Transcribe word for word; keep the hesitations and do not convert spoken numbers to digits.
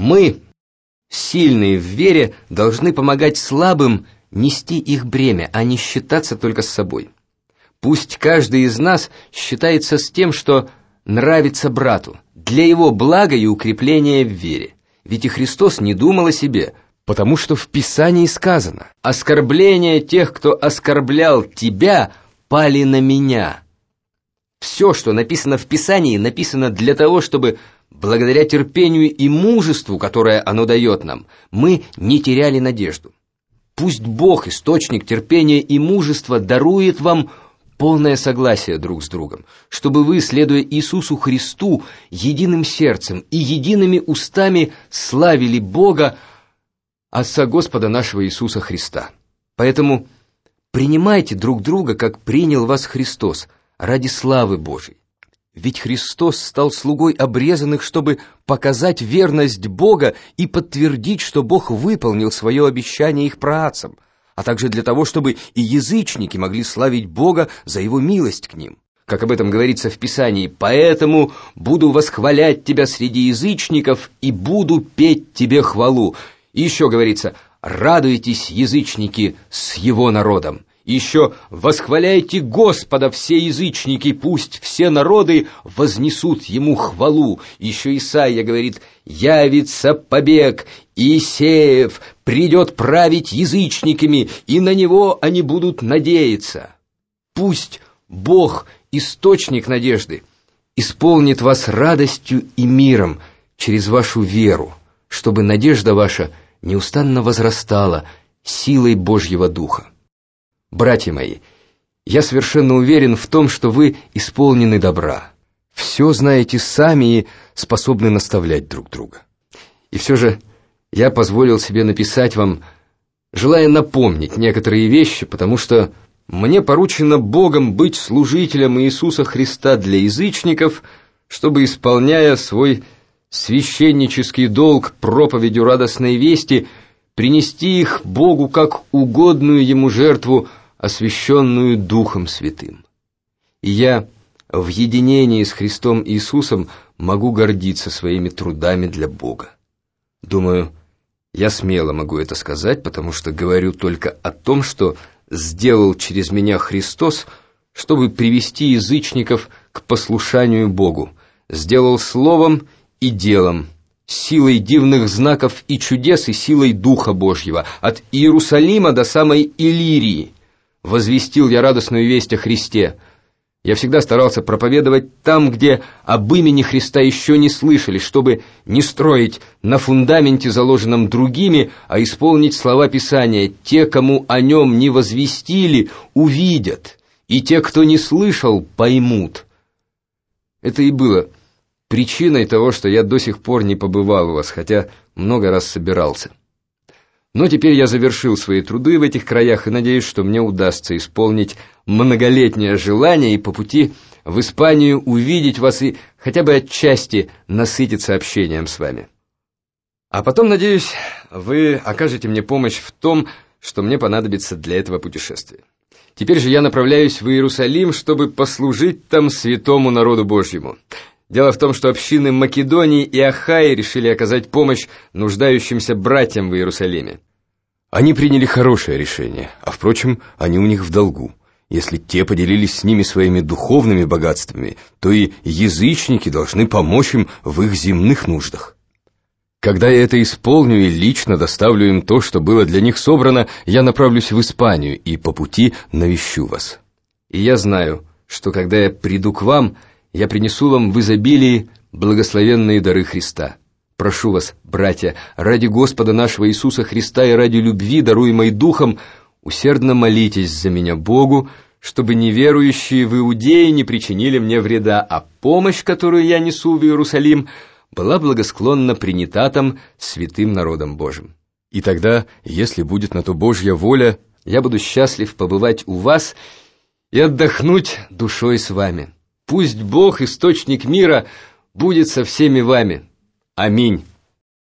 Мы, сильные в вере, должны помогать слабым нести их бремя, а не считаться только с собой. Пусть каждый из нас считается с тем, что нравится брату, для его блага и укрепления в вере. Ведь и Христос не думал о себе, потому что в Писании сказано: «Оскорбления тех, кто оскорблял тебя, пали на меня». Все, что написано в Писании, написано для того, чтобы благодаря терпению и мужеству, которое оно дает нам, мы не теряли надежду. Пусть Бог, источник терпения и мужества, дарует вам полное согласие друг с другом, чтобы вы, следуя Иисусу Христу, единым сердцем и едиными устами славили Бога, Отца Господа нашего Иисуса Христа. Поэтому принимайте друг друга, как принял вас Христос, ради славы Божией. Ведь Христос стал слугой обрезанных, чтобы показать верность Бога и подтвердить, что Бог выполнил свое обещание их праотцам, а также для того, чтобы и язычники могли славить Бога за Его милость к ним. Как об этом говорится в Писании: «Поэтому буду восхвалять тебя среди язычников и буду петь тебе хвалу». И еще говорится: «Радуйтесь, язычники, с Его народом». Еще: «Восхваляйте Господа, все язычники, пусть все народы вознесут Ему хвалу». Еще Исаия говорит: «Явится побег, Иисеев придет править язычниками, и на Него они будут надеяться». Пусть Бог, источник надежды, исполнит вас радостью и миром через вашу веру, чтобы надежда ваша неустанно возрастала силой Божьего Духа. Братья мои, я совершенно уверен в том, что вы исполнены добра, все знаете сами и способны наставлять друг друга. И все же я позволил себе написать вам, желая напомнить некоторые вещи, потому что мне поручено Богом быть служителем Иисуса Христа для язычников, чтобы, исполняя свой священнический долг проповедью радостной вести, принести их Богу как угодную Ему жертву, освященную Духом Святым. И я в единении с Христом Иисусом могу гордиться своими трудами для Бога. Думаю, я смело могу это сказать, потому что говорю только о том, что сделал через меня Христос, чтобы привести язычников к послушанию Богу, сделал словом и делом, силой дивных знаков и чудес и силой Духа Божьего, от Иерусалима до самой Иллирии. Возвестил я радостную весть о Христе. Я всегда старался проповедовать там, где об имени Христа еще не слышали, чтобы не строить на фундаменте, заложенном другими, а исполнить слова Писания: «Те, кому о нем не возвестили, увидят, и те, кто не слышал, поймут». Это и было причиной того, что я до сих пор не побывал у вас, хотя много раз собирался. Но теперь я завершил свои труды в этих краях и надеюсь, что мне удастся исполнить многолетнее желание и по пути в Испанию увидеть вас и хотя бы отчасти насытиться общением с вами. А потом, надеюсь, вы окажете мне помощь в том, что мне понадобится для этого путешествия. Теперь же я направляюсь в Иерусалим, чтобы послужить там святому народу Божьему. Дело в том, что общины Македонии и Ахаи решили оказать помощь нуждающимся братьям в Иерусалиме. Они приняли хорошее решение, а, впрочем, они у них в долгу. Если те поделились с ними своими духовными богатствами, то и язычники должны помочь им в их земных нуждах. Когда я это исполню и лично доставлю им то, что было для них собрано, я направлюсь в Испанию и по пути навещу вас. И я знаю, что когда я приду к вам, я принесу вам в изобилии благословенные дары Христа. Прошу вас, братья, ради Господа нашего Иисуса Христа и ради любви, даруемой Духом, усердно молитесь за меня Богу, чтобы неверующие в Иудее не причинили мне вреда, а помощь, которую я несу в Иерусалим, была благосклонно принята там святым народом Божьим. И тогда, если будет на то Божья воля, я буду счастлив побывать у вас и отдохнуть душой с вами. Пусть Бог, источник мира, будет со всеми вами. Аминь.